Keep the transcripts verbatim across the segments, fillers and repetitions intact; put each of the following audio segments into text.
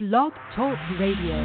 Blog Talk Radio.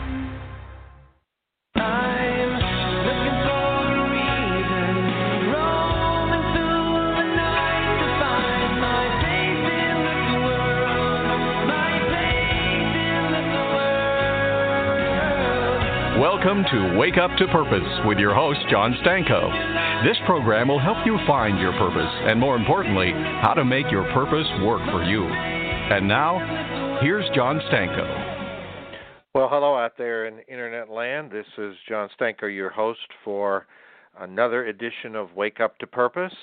Welcome to Wake Up to Purpose with your host, John Stanko. This program will help you find your purpose and, more importantly, how to make your purpose work for you. And now, here's John Stanko. Well, hello out there in Internet land. This is John Stanko, your host for another edition of Wake Up to Purpose.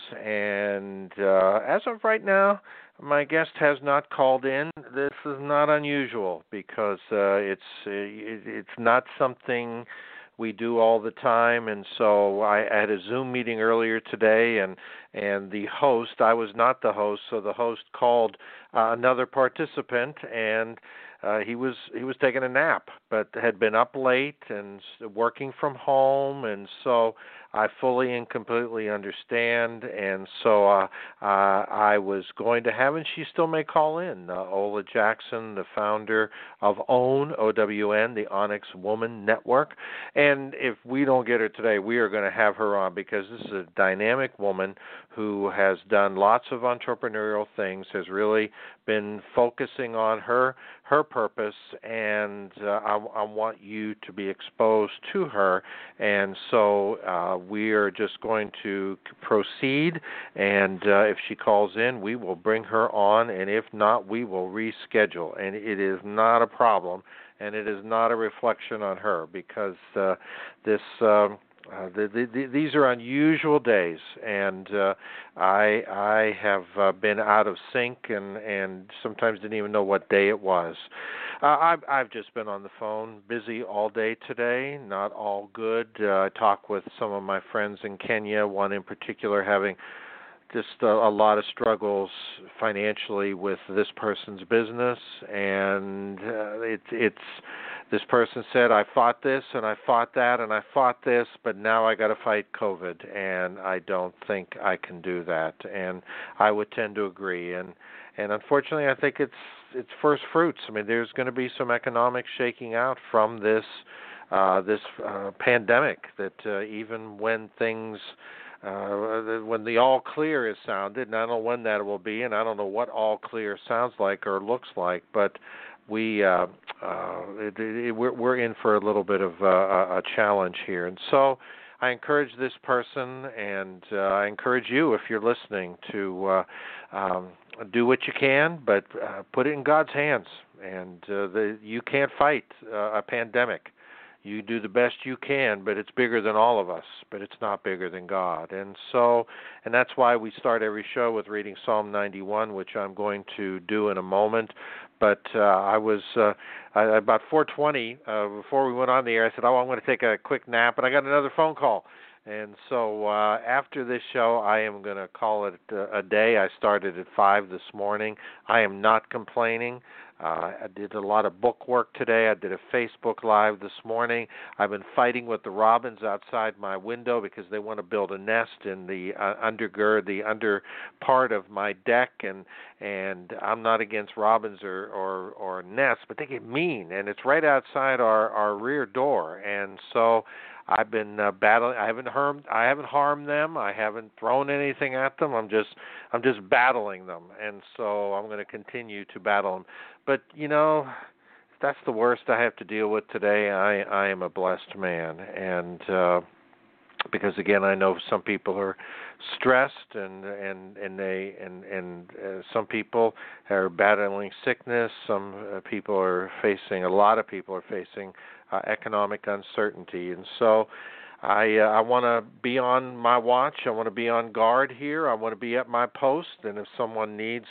And uh, as of right now, my guest has not called in. This is not unusual because uh, it's it, it's not something we do all the time. And so I, I had a Zoom meeting earlier today, and and the host, I was not the host, so the host called uh, another participant, and uh, he was he was taking a nap, but had been up late and working from home, and so I fully and completely understand, and so uh, uh, I was going to have, and she still may call in, uh, Ola Jackson, the founder of OWN, O W N, the Onyx Woman Network, and if we don't get her today, we are going to have her on because this is a dynamic woman who has done lots of entrepreneurial things, has really been focusing on her her purpose, and uh, I, I want you to be exposed to her, and so uh, we are just going to proceed, and uh, if she calls in, we will bring her on, and if not, we will reschedule, and it is not a problem, and it is not a reflection on her, because uh, this um, Uh, the, the, the, these are unusual days, and uh, I I have uh, been out of sync and, and sometimes didn't even know what day it was. Uh, I've, I've just been on the phone, busy all day today, not all good. Uh, I talked with some of my friends in Kenya, one in particular having just a, a lot of struggles financially with this person's business, and uh, it, it's this person said, I fought this and I fought that and I fought this, but now I got to fight COVID, and I don't think I can do that. And I would tend to agree. And and unfortunately, I think it's it's first fruits. I mean, there's going to be some economic shaking out from this uh, this uh, pandemic. That uh, even when things Uh, when the all clear is sounded, and I don't know when that will be, and I don't know what all clear sounds like or looks like, but we uh, uh, it, it, we're, we're in for a little bit of uh, a challenge here. And so I encourage this person, and uh, I encourage you, if you're listening, to uh, um, do what you can, but uh, put it in God's hands. And uh, the, you can't fight uh, a pandemic. You do the best you can, but it's bigger than all of us, but it's not bigger than God. And so, and that's why we start every show with reading Psalm ninety-one, which I'm going to do in a moment. But uh, I was, uh, I, about four twenty, uh, before we went on the air, I said, oh, I'm going to take a quick nap, and I got another phone call. And so uh, after this show, I am going to call it a, a day. I started at five this morning. I am not complaining. Uh, I did a lot of book work today. I did a Facebook Live this morning. I've been fighting with the robins outside my window because they want to build a nest in the uh, undergird, the under part of my deck, and and I'm not against robins or, or, or nests, but they get mean, and it's right outside our, our rear door, and so I've been uh, battling. I haven't harmed. I haven't harmed them. I haven't thrown anything at them. I'm just, I'm just battling them, and so I'm going to continue to battle them. But you know, if that's the worst I have to deal with today, I, I am a blessed man, and uh, because again, I know some people are stressed, and and and they and and uh, some people are battling sickness. Some uh, people are facing. A lot of people are facing uh, economic uncertainty, and so I uh, I want to be on my watch. I want to be on guard here. I want to be at my post, and if someone needs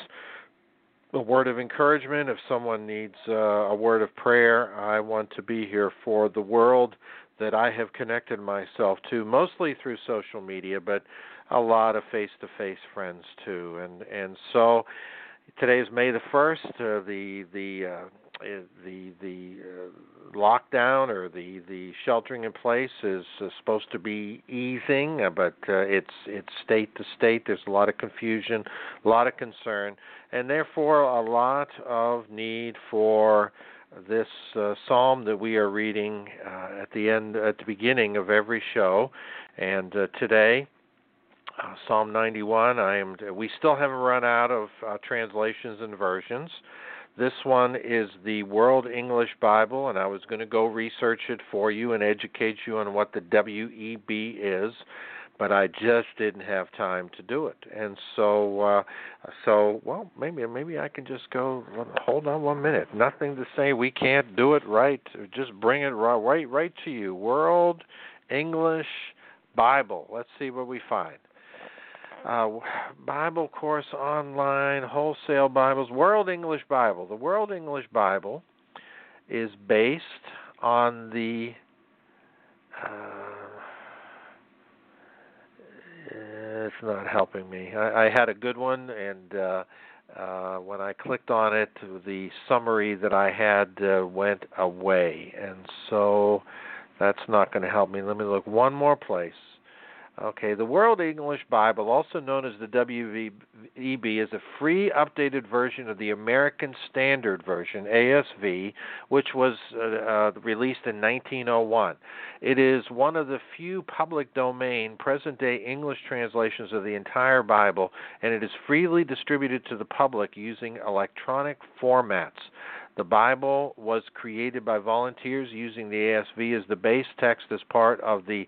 a word of encouragement, if someone needs uh, a word of prayer, I want to be here for the world that I have connected myself to, mostly through social media, but a lot of face-to-face friends too. And and so today is May the first. Uh, the the uh, the the uh, lockdown or the, the sheltering in place is uh, supposed to be easing, uh, but uh, it's it's state to state. There's a lot of confusion, a lot of concern, and therefore a lot of need for this uh, psalm that we are reading uh, at the end, at the beginning of every show. And uh, today, uh, Psalm ninety-one. I am. We still haven't run out of uh, translations and versions. This one is the World English Bible, and I was going to go research it for you and educate you on what the W E B is, but I just didn't have time to do it. And so, uh, so well, maybe maybe I can just go. Hold on one minute. Nothing to say we can't do it right. Just bring it right, right, right to you. World English Bible. Let's see what we find. Uh, Bible Course Online, Wholesale Bibles, World English Bible. The World English Bible is based on the uh, it's not helping me. I, I had a good one, and uh, uh, when I clicked on it, the summary that I had uh, went away, and so that's not going to help me. Let me look one more place. Okay, the World English Bible, also known as the W E B, is a free updated version of the American Standard Version, A S V, which was uh, uh, released in nineteen oh one. It is one of the few public domain present-day English translations of the entire Bible, and it is freely distributed to the public using electronic formats. The Bible was created by volunteers using the A S V as the base text as part of the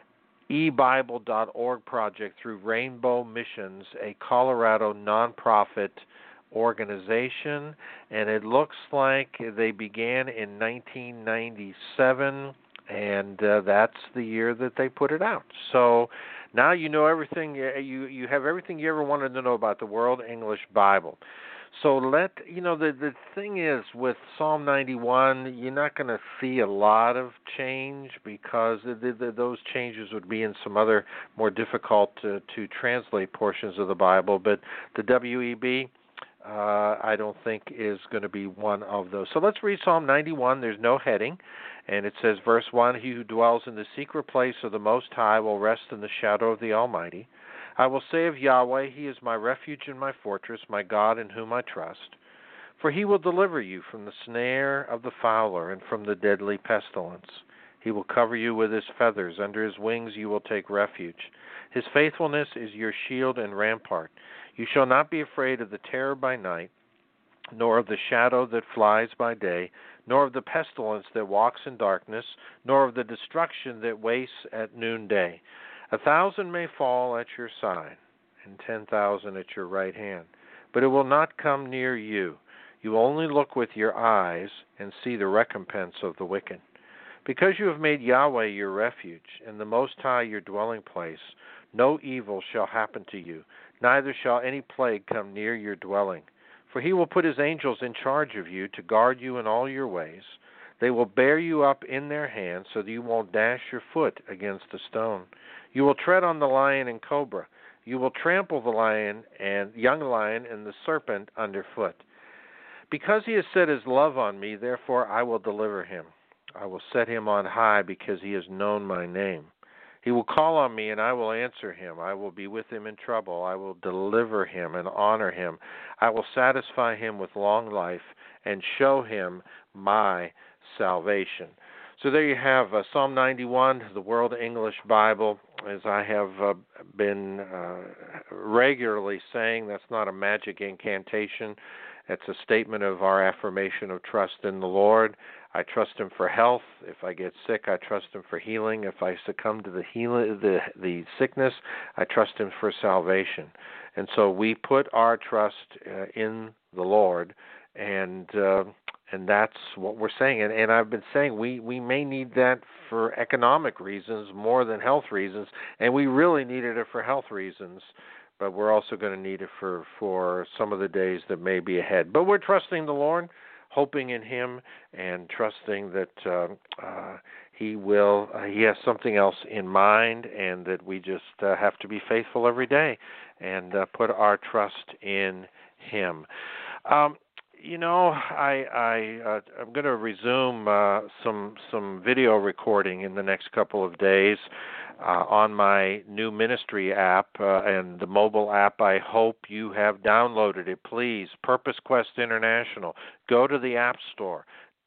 e bible dot org project through Rainbow Missions, a Colorado nonprofit organization, and it looks like they began in nineteen ninety-seven, and uh, that's the year that they put it out. So now you know everything, you you have everything you ever wanted to know about the World English Bible. So let, you know, the the thing is with Psalm ninety-one, you're not going to see a lot of change because the, the, those changes would be in some other more difficult to, to translate portions of the Bible. But the W E B, uh, I don't think is going to be one of those. So let's read Psalm ninety-one. There's no heading. And it says, verse one, he who dwells in the secret place of the Most High will rest in the shadow of the Almighty. I will say of Yahweh, he is my refuge and my fortress, my God in whom I trust. For he will deliver you from the snare of the fowler and from the deadly pestilence. He will cover you with his feathers. Under his wings you will take refuge. His faithfulness is your shield and rampart. You shall not be afraid of the terror by night, nor of the shadow that flies by day, nor of the pestilence that walks in darkness, nor of the destruction that wastes at noonday. A thousand may fall at your side, and ten thousand at your right hand, but it will not come near you. You only look with your eyes and see the recompense of the wicked. Because you have made Yahweh your refuge, and the Most High your dwelling place, no evil shall happen to you, neither shall any plague come near your dwelling. For he will put his angels in charge of you to guard you in all your ways. They will bear you up in their hands so that you won't dash your foot against a stone. You will tread on the lion and cobra. You will trample the lion and young lion and the serpent underfoot. Because he has set his love on me, therefore I will deliver him. I will set him on high because he has known my name. He will call on me and I will answer him. I will be with him in trouble. I will deliver him and honor him. I will satisfy him with long life and show him my salvation. So there you have uh, Psalm ninety-one, the World English Bible. As I have uh, been uh, regularly saying, that's not a magic incantation. It's a statement of our affirmation of trust in the Lord. I trust him for health. If I get sick, I trust him for healing. If I succumb to the healing, the, the sickness, I trust him for salvation. And so we put our trust uh, in the Lord, and uh, and that's what we're saying. And, and I've been saying we, we may need that for economic reasons more than health reasons, and we really needed it for health reasons, but we're also going to need it for, for some of the days that may be ahead. But we're trusting the Lord, hoping in him, and trusting that uh, uh, he will, uh, he has something else in mind, and that we just uh, have to be faithful every day and uh, put our trust in him. Um, You know, I, I uh, I'm going to resume uh, some some video recording in the next couple of days uh, on my new ministry app uh, and the mobile app. I hope you have downloaded it. Please, Purpose Quest International. Go to the App Store.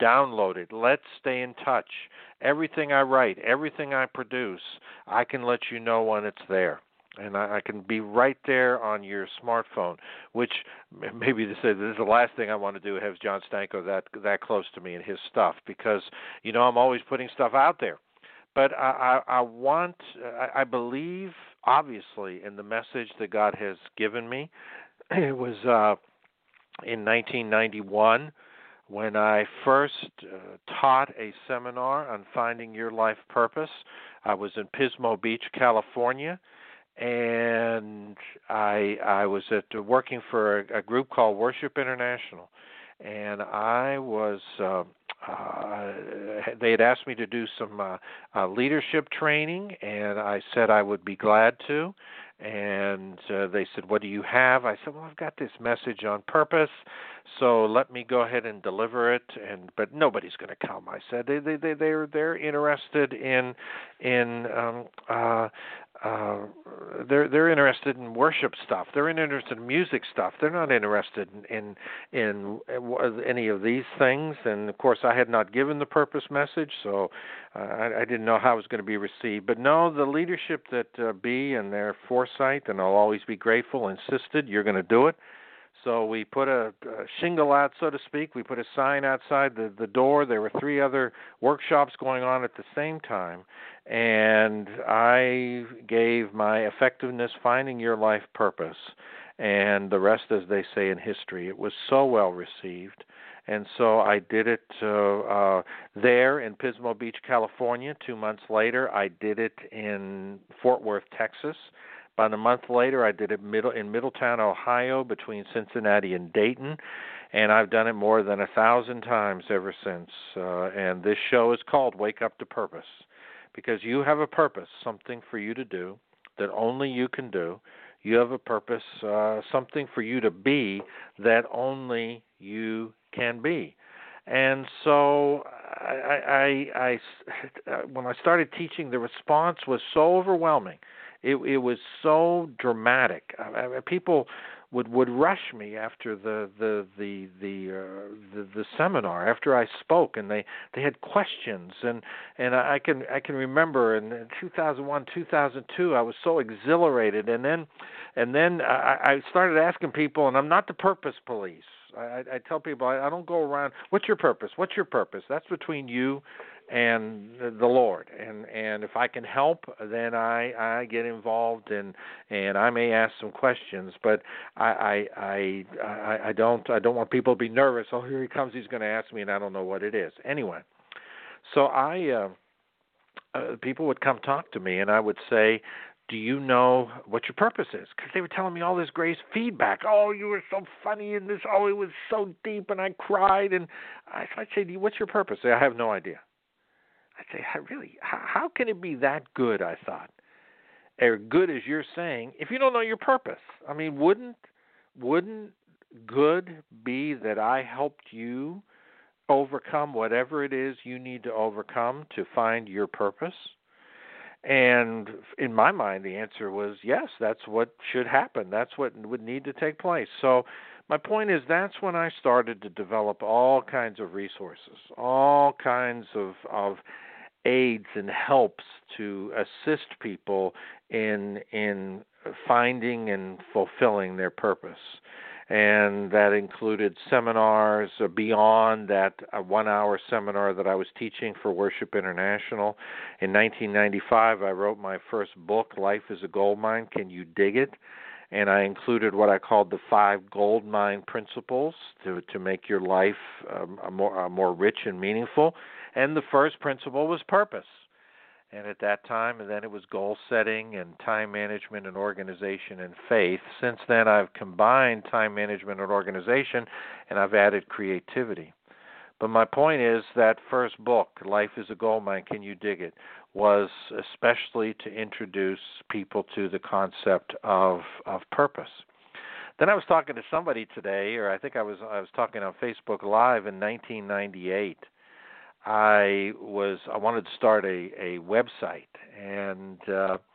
Download it. Let's stay in touch. Everything I write, everything I produce, I can let you know when it's there. And I, I can be right there on your smartphone, which maybe this is, this is the last thing I want to do, have John Stanko that that close to me and his stuff, because, you know, I'm always putting stuff out there. But I, I, I want, I, I believe, obviously, in the message that God has given me. It was uh, in nineteen ninety-one when I first uh, taught a seminar on finding your life purpose. I was in Pismo Beach, California. And I I was at working for a, a group called Worship International, and I was uh, uh, they had asked me to do some uh, uh, leadership training, and I said I would be glad to. And uh, they said, "What do you have?" I said, "Well, I've got this message on purpose, so let me go ahead and deliver it." And but nobody's going to come. I said they they they they're they're interested in in um, uh, uh, they're they're interested in worship stuff. They're interested in music stuff. They're not interested in in, in any of these things. And of course, I had not given the purpose message, so uh, I, I didn't know how it was going to be received. But no, the leadership that uh, B and their foresight, and I'll always be grateful, insisted you're going to do it. So we put a, a shingle out, so to speak. We put a sign outside the, the door. There were three other workshops going on at the same time. And I gave my effectiveness, finding your life purpose, and the rest, as they say in history. It was so well received. And so I did it uh, uh, there in Pismo Beach, California. Two months later, I did it in Fort Worth, Texas. About a month later, I did it middle in Middletown, Ohio, between Cincinnati and Dayton, and I've done it more than a thousand times ever since. Uh, and this show is called Wake Up to Purpose, because you have a purpose, something for you to do that only you can do. You have a purpose, uh, something for you to be that only you can be. And so I, I, I, I, when I started teaching, the response was so overwhelming. It, it was so dramatic. I, I, people would, would rush me after the the the the, uh, the the seminar, after I spoke, and they, they had questions. And, and I can I can remember in two thousand one, two thousand two, I was so exhilarated. And then and then I, I started asking people, and I'm not the purpose police. I, I tell people I, I don't go around, what's your purpose? What's your purpose? That's between you and the Lord, and and if I can help, then I, I get involved, and and I may ask some questions, but I I I I don't I don't want people to be nervous. Oh, here he comes, he's going to ask me, and I don't know what it is. Anyway, so I uh, uh, people would come talk to me, and I would say, do you know what your purpose is? Because they were telling me all this great feedback. Oh, you were so funny in this. Oh, it was so deep, and I cried. And I, I'd say, what's your purpose? I have no idea. I'd say, really, how, how can it be that good, I thought, or good as you're saying, if you don't know your purpose? I mean, wouldn't wouldn't good be that I helped you overcome whatever it is you need to overcome to find your purpose? And in my mind, the answer was yes, that's what should happen. That's what would need to take place. So my point is, that's when I started to develop all kinds of resources, all kinds of, of aids and helps to assist people in in finding and fulfilling their purpose. And that included seminars beyond that uh, one-hour seminar that I was teaching for Worship International. In nineteen ninety-five, I wrote my first book, Life is a Goldmine, Can You Dig It? And I included what I called the five gold mine principles to, to make your life um, a more, a more rich and meaningful. And the first principle was purpose. And at that time, and then it was goal setting and time management and organization and faith. Since then, I've combined time management and organization, and I've added creativity. But my point is that first book, Life is a Goldmine, Can You Dig It?, was especially to introduce people to the concept of of purpose. Then I was talking to somebody today, or I think I was I was talking on Facebook Live in nineteen ninety-eight. I was I wanted to start a, a website, and uh,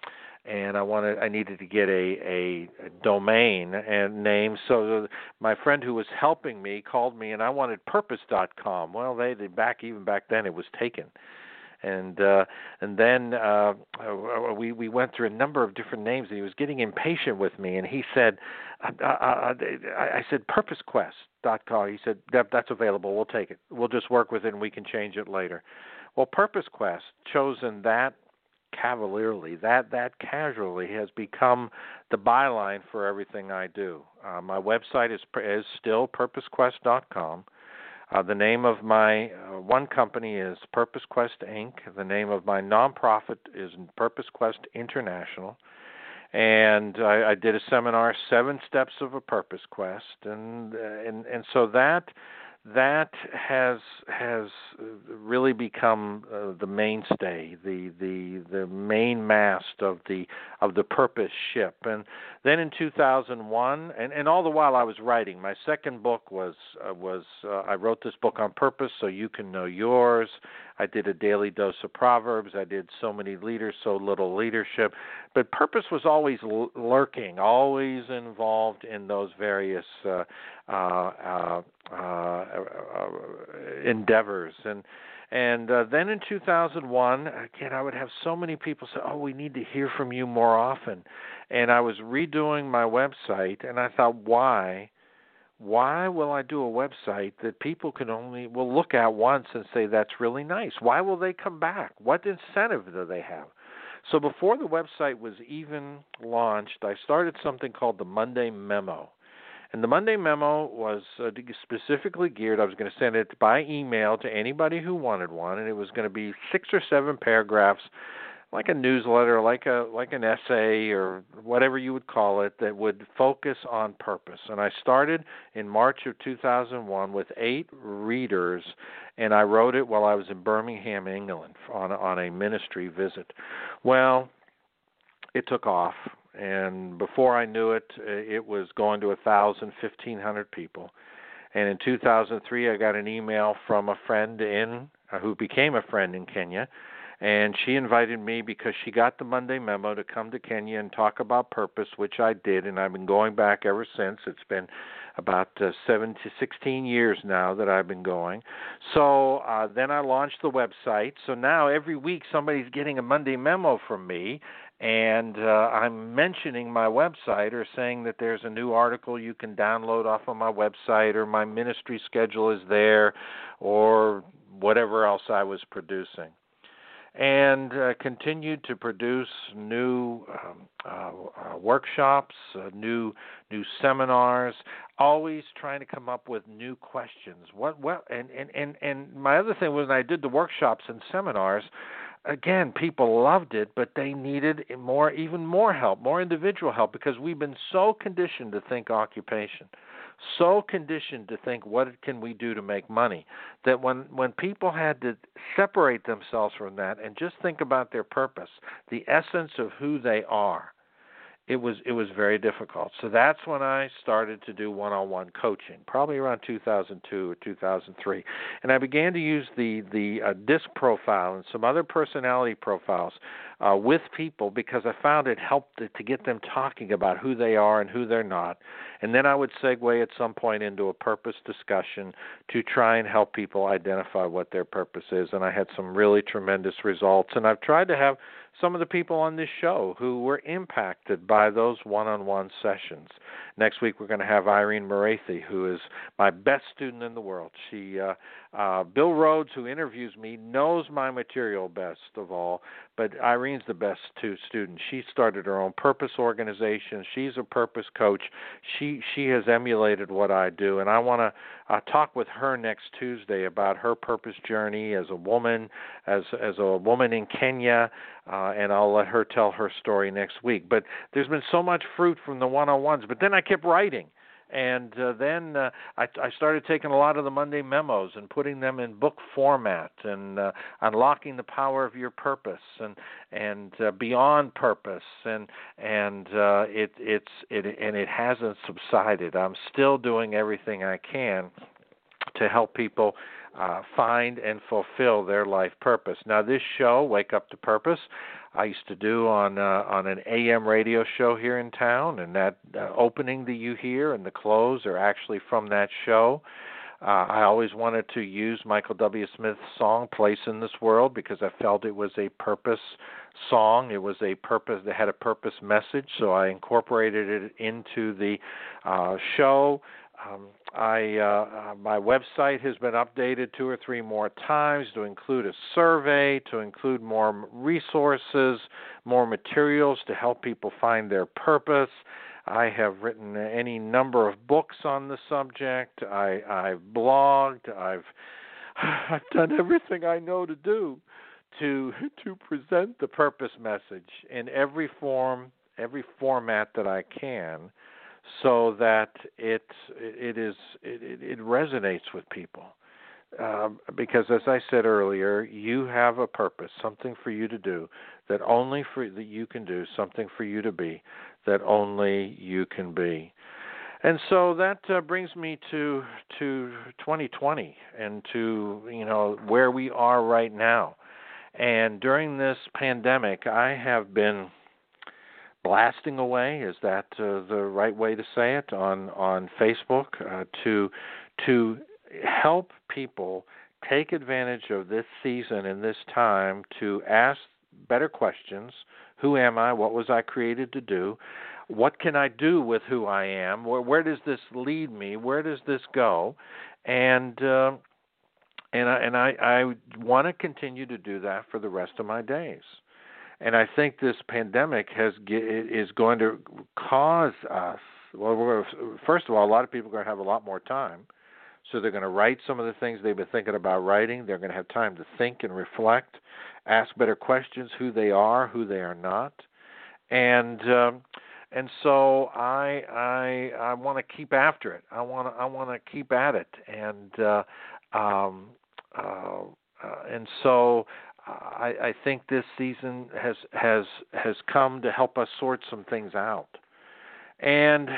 and I wanted I needed to get a, a, a domain and name. So my friend who was helping me called me, and I wanted purpose dot com. Well, they, they back even back then it was taken. And uh, and then uh, we we went through a number of different names, and he was getting impatient with me. And he said, I, I, I said purpose quest dot com. He said that that's available. We'll take it. We'll just work with it, and we can change it later. Well, Purpose Quest, chosen that cavalierly, that that casually, has become the byline for everything I do. Uh, my website is is still purpose quest dot com. Uh, the name of my uh, one company is Purpose Quest Incorporated. The name of my nonprofit is Purpose Quest International. And I, I did a seminar, Seven Steps of a Purpose Quest, and and and so that that has has really become uh, the mainstay, the the the main mast of the of the purpose ship. And then in two thousand one, and, and all the while I was writing, my second book was uh, was uh, I wrote this book on purpose, so you can know yours. I did a daily dose of Proverbs. I did So Many Leaders, So Little Leadership. But purpose was always l- lurking, always involved in those various uh, uh, uh, uh, uh, endeavors. And and uh, then in two thousand one, again, I would have so many people say, oh, we need to hear from you more often. And I was redoing my website, and I thought, why? Why will I do a website that people can only will look at once and say that's really nice? Why will they come back? What incentive do they have? So before the website was even launched, I started something called the Monday Memo. And the Monday Memo was uh, specifically geared, I was going to send it by email to anybody who wanted one, and it was going to be six or seven paragraphs, like a newsletter, like a like an essay or whatever you would call it, that would focus on purpose. And I started in March of two thousand one with eight readers, and I wrote it while I was in Birmingham, England, on on a ministry visit. Well, it took off, and before I knew it, it was going to a thousand, fifteen hundred people. And in two thousand three, I got an email from a friend in uh, who became a friend in Kenya. And she invited me because she got the Monday Memo to come to Kenya and talk about purpose, which I did, and I've been going back ever since. It's been about uh, seven to sixteen years now that I've been going. So uh, then I launched the website. So now every week somebody's getting a Monday Memo from me, and uh, I'm mentioning my website or saying that there's a new article you can download off of my website, or my ministry schedule is there, or whatever else I was producing. And uh, continued to produce new um, uh, uh, workshops, uh, new new seminars, always trying to come up with new questions. What well, and, and, and, and my other thing was when I did the workshops and seminars, again, people loved it, but they needed more, even more help, more individual help, because we've been so conditioned to think occupation, so conditioned to think what can we do to make money, that when, when people had to separate themselves from that and just think about their purpose, the essence of who they are, it was it was very difficult. So that's when I started to do one-on-one coaching, probably around two thousand two or two thousand three. And I began to use the, the uh, DISC profile and some other personality profiles uh, with people, because I found it helped to, to get them talking about who they are and who they're not. And then I would segue at some point into a purpose discussion to try and help people identify what their purpose is. And I had some really tremendous results. And I've tried to have some of the people on this show who were impacted by those one-on-one sessions. Next week we're going to have Irene Morathi, who is my best student in the world. She, uh, uh, Bill Rhodes, who interviews me, knows my material best of all, but Irene's the best two student. She started her own purpose organization. She's a purpose coach. She she has emulated what I do, and I want to uh, talk with her next Tuesday about her purpose journey as a woman, as as a woman in Kenya, uh, and I'll let her tell her story next week. But there's been so much fruit from the one-on-ones, but then I kept writing. And uh, then uh, I, I started taking a lot of the Monday Memos and putting them in book format, and uh, unlocking the power of your purpose, and and uh, beyond purpose, and and uh, it it's it and it hasn't subsided. I'm still doing everything I can to help people uh, find and fulfill their life purpose. Now, this show, Wake Up to Purpose, I used to do on uh, on an A M radio show here in town, and that uh, opening that you hear and the close are actually from that show. Uh, I always wanted to use Michael W. Smith's song "Place in This World" because I felt it was a purpose song. It was a purpose that had a purpose message, so I incorporated it into the uh, show. Um, I uh, uh, my website has been updated two or three more times to include a survey, to include more resources, more materials to help people find their purpose. I have written any number of books on the subject. I, I've blogged. I've I've done everything I know to do to to present the purpose message in every form, every format that I can, so that it it is it, it resonates with people. Um, because, as I said earlier, you have a purpose, something for you to do that only for that you can do, something for you to be that only you can be. And so that uh, brings me to to twenty twenty and to you know where we are right now. And during this pandemic, I have been blasting away, is that uh, the right way to say it, on on Facebook uh, to to help people take advantage of this season and this time to ask better questions. Who am I? What was I created to do? What can I do with who I am? Where, where does this lead me? Where does this go? And uh, and I, and I, I want to continue to do that for the rest of my days. And I think this pandemic has is going to cause us. Well, we're, first of all, a lot of people are going to have a lot more time. So they're going to write some of the things they've been thinking about writing. They're going to have time to think and reflect, ask better questions, who they are, who they are not. And um, and so I I I want to keep after it. I want to I want to keep at it. And uh, um, uh, uh, and so I, I think this season has has has come to help us sort some things out. And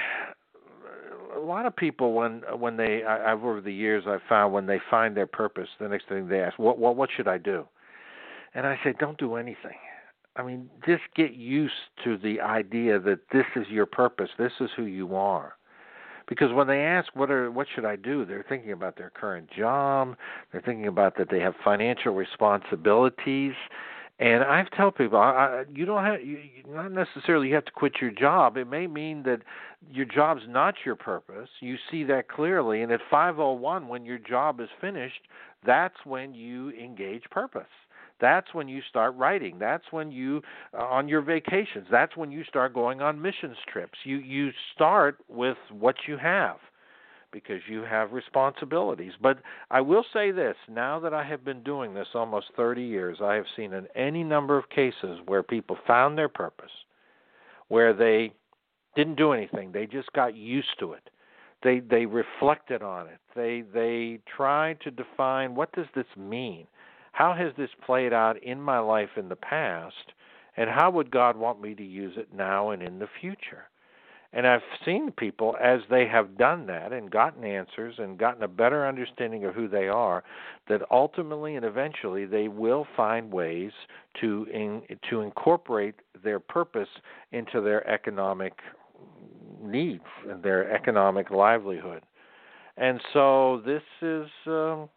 a lot of people, when when they, I, I've over the years, I've found when they find their purpose, the next thing they ask, what what what should I do? And I say, don't do anything. I mean, just get used to the idea that this is your purpose, this is who you are. Because when they ask what are what should I do, they're thinking about their current job, they're thinking about that they have financial responsibilities. And I tell people, I, I, you don't have, you, not necessarily you have to quit your job. It may mean that your job's not your purpose. You see that clearly. And at five oh one, when your job is finished, that's when you engage purpose. That's when you start writing. That's when you, uh, on your vacations, that's when you start going on missions trips. You you start with what you have, because you have responsibilities. But I will say this, now that I have been doing this almost thirty years, I have seen in any number of cases where people found their purpose, where they didn't do anything, they just got used to it. They they reflected on it. They they tried to define, what does this mean? How has this played out in my life in the past, and how would God want me to use it now and in the future? And I've seen people, as they have done that and gotten answers and gotten a better understanding of who they are, that ultimately and eventually they will find ways to in, to incorporate their purpose into their economic needs and their economic livelihood. And so this is um,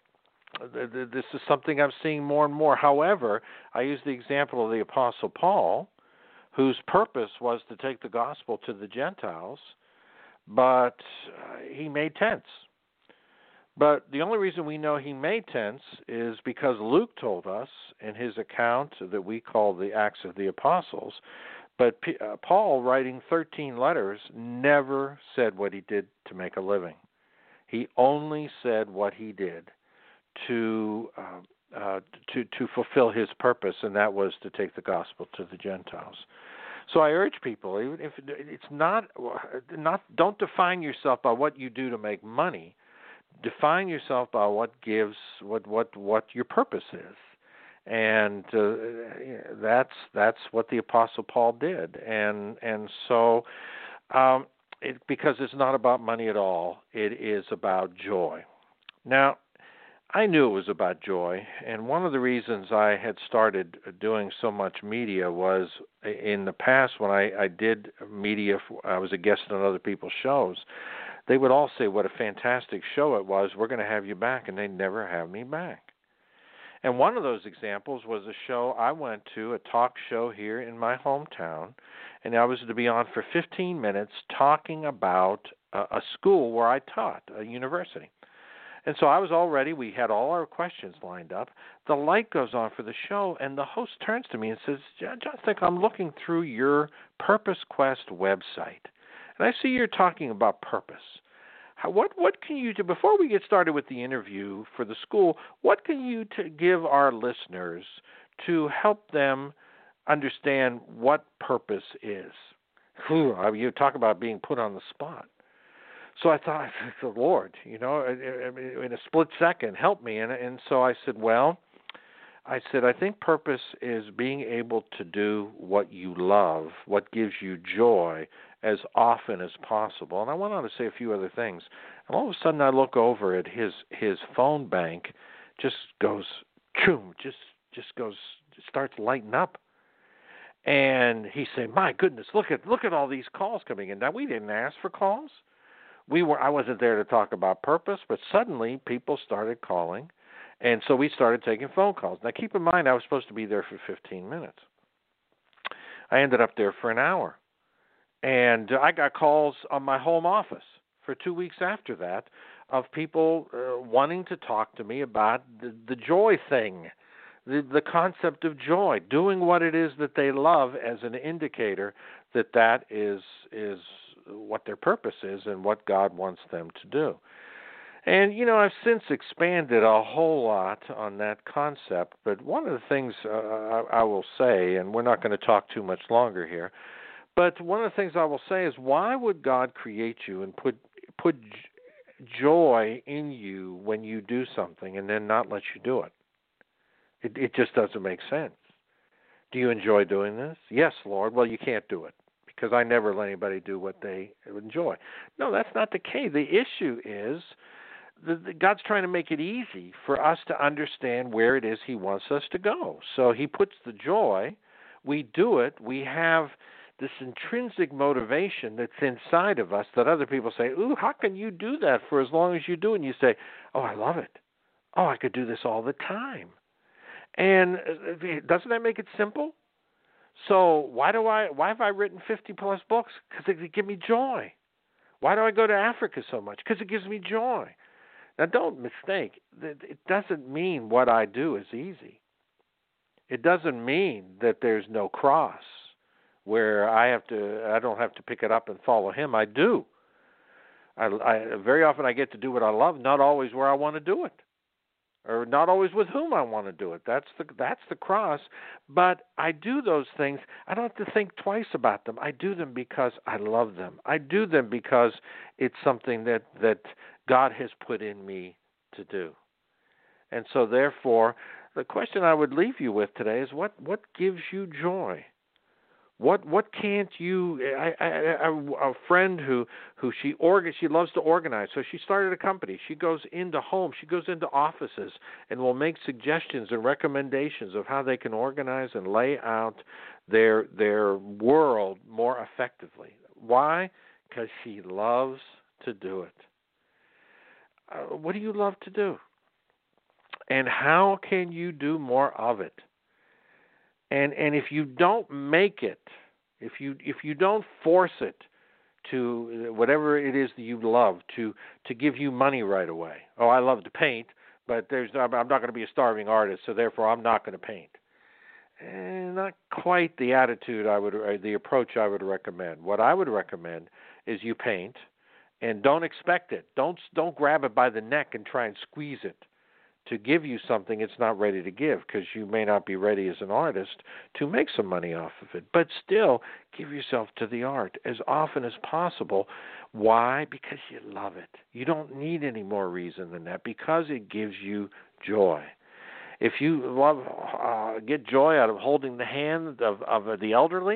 this is something I'm seeing more and more. However, I use the example of the Apostle Paul, whose purpose was to take the gospel to the Gentiles, but uh, he made tents. But the only reason we know he made tents is because Luke told us in his account that we call the Acts of the Apostles, but P- uh, Paul, writing thirteen letters, never said what he did to make a living. He only said what he did to uh, uh, to to fulfill his purpose, and that was to take the gospel to the Gentiles. So I urge people, even if it's not not don't define yourself by what you do to make money. Define yourself by what gives what what what your purpose is, and uh, that's that's what the Apostle Paul did, and and so um, it, because it's not about money at all, it is about joy. Now, I knew it was about joy, and one of the reasons I had started doing so much media was in the past when I, I did media, I was a guest on other people's shows, they would all say what a fantastic show it was, we're going to have you back, and they'd never have me back. And one of those examples was a show I went to, a talk show here in my hometown, and I was to be on for fifteen minutes talking about a, a school where I taught, a university. And so I was all ready. We had all our questions lined up. The light goes on for the show, and the host turns to me and says, John, John Stanko, I'm looking through your Purpose Quest website, and I see you're talking about purpose. How, what what can you do, before we get started with the interview for the school, what can you to give our listeners to help them understand what purpose is? Whew, you talk about being put on the spot. So I thought, the Lord, you know, in a split second, help me. And, and so I said, well, I said, I think purpose is being able to do what you love, what gives you joy, as often as possible. And I went on to say a few other things. And all of a sudden I look over at his his phone bank, just goes, choom, just just goes, starts lighting up. And he said, my goodness, look at look at all these calls coming in. Now, we didn't ask for calls. We were I wasn't there to talk about purpose, but suddenly people started calling, and so we started taking phone calls. Now, keep in mind, I was supposed to be there for fifteen minutes. I ended up there for an hour, and I got calls on my home office for two weeks after that of people uh, wanting to talk to me about the, the joy thing, the, the concept of joy, doing what it is that they love as an indicator that that is is what their purpose is and what God wants them to do. And, you know, I've since expanded a whole lot on that concept, but one of the things uh, I, I will say, and we're not going to talk too much longer here, but one of the things I will say is, why would God create you and put put joy in you when you do something and then not let you do it? It, it just doesn't make sense. Do you enjoy doing this? Yes, Lord. Well, you can't do it, because I never let anybody do what they enjoy. No, that's not the case. The issue is the, the, God's trying to make it easy for us to understand where it is he wants us to go. So he puts the joy, we do it, we have this intrinsic motivation that's inside of us that other people say, ooh, how can you do that for as long as you do? And you say, oh, I love it. Oh, I could do this all the time. And doesn't that make it simple? So why do I? Why have I written fifty plus books? Because they give me joy. Why do I go to Africa so much? Because it gives me joy. Now, don't mistake. It doesn't mean what I do is easy. It doesn't mean that there's no cross where I have to. I don't have to pick it up and follow him. I do. I, I very often I get to do what I love, not always where I want to do it, or not always with whom I want to do it. That's the that's the cross. But I do those things. I don't have to think twice about them. I do them because I love them. I do them because it's something that, that God has put in me to do. And so therefore, the question I would leave you with today is, what, what gives you joy? What what can't you? I, I, I, a friend who who she org she loves to organize, so she started a company. She goes into homes, she goes into offices, and will make suggestions and recommendations of how they can organize and lay out their their world more effectively. Why? Because she loves to do it. Uh, what do you love to do? And how can you do more of it? And and if you don't make it, if you if you don't force it to whatever it is that you love to to give you money right away. Oh, I love to paint, but there's I'm not going to be a starving artist, so therefore I'm not going to paint. And not quite the attitude I would, or the approach I would recommend. What I would recommend is you paint, and don't expect it. Don't don't grab it by the neck and try and squeeze it to give you something it's not ready to give, because you may not be ready as an artist to make some money off of it. But still, give yourself to the art as often as possible. Why? Because you love it. You don't need any more reason than that, because it gives you joy. If you love, uh, get joy out of holding the hand of, of the elderly,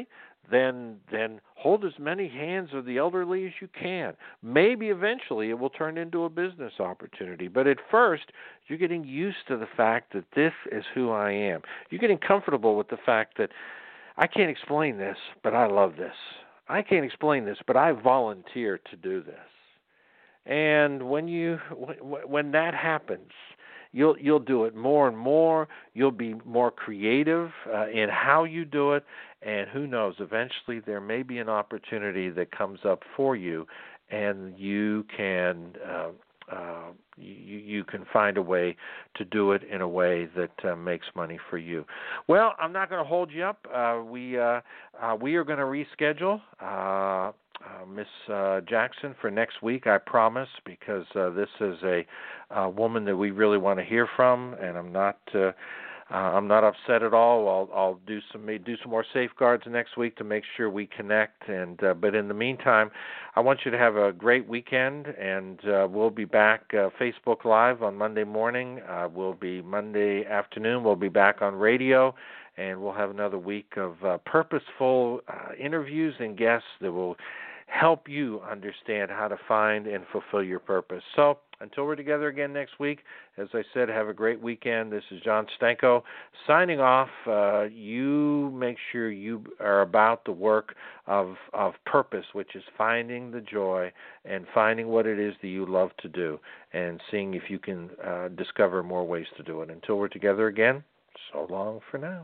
then then hold as many hands of the elderly as you can. Maybe eventually it will turn into a business opportunity. But at first, you're getting used to the fact that this is who I am. You're getting comfortable with the fact that I can't explain this, but I love this. I can't explain this, but I volunteer to do this. And when you when that happens, you'll you'll do it more and more. You'll be more creative uh, in how you do it, and who knows? Eventually, there may be an opportunity that comes up for you, and you can uh, uh, you you can find a way to do it in a way that uh, makes money for you. Well, I'm not going to hold you up. Uh, we uh, uh, we are going to reschedule. Uh, Uh, Miss uh, Jackson for next week, I promise, because uh, this is a uh, woman that we really want to hear from, and I'm not uh, uh, I'm not upset at all. I'll I'll do some do some more safeguards next week to make sure we connect. And uh, but in the meantime, I want you to have a great weekend, and uh, we'll be back uh, Facebook Live on Monday morning. Uh, we'll be Monday afternoon. We'll be back on radio. And we'll have another week of uh, purposeful uh, interviews and guests that will help you understand how to find and fulfill your purpose. So until we're together again next week, as I said, have a great weekend. This is John Stanko signing off. Uh, you make sure you are about the work of, of purpose, which is finding the joy and finding what it is that you love to do and seeing if you can uh, discover more ways to do it. Until we're together again, so long for now.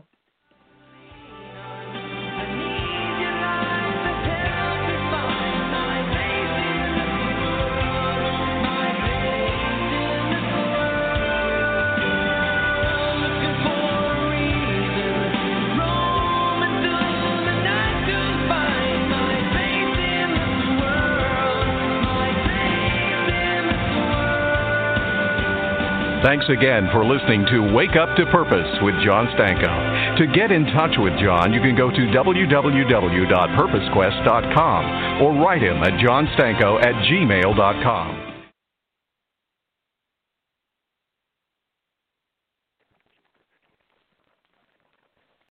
Thanks again for listening to Wake Up to Purpose with John Stanko. To get in touch with John, you can go to w w w dot purpose quest dot com or write him at johnstanko at gmail dot com.